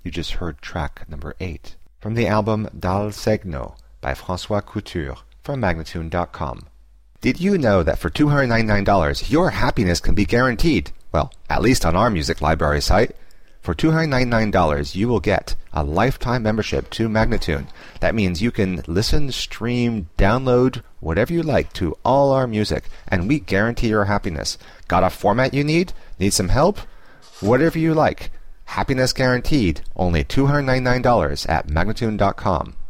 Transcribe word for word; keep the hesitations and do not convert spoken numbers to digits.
You just heard track number eight from the album Dal Segno by François Couture from Magnatune dot com. Did you know that for two hundred ninety-nine dollars your happiness can be guaranteed? Well, at least on our music library site. For two hundred ninety-nine dollars you will get a lifetime membership to Magnatune. That means you can listen, stream, download, whatever you like to all our music, and we guarantee your happiness. Got a format you need? Need some help? Whatever you like. Happiness guaranteed. Only two hundred ninety-nine dollars at Magnatune dot com.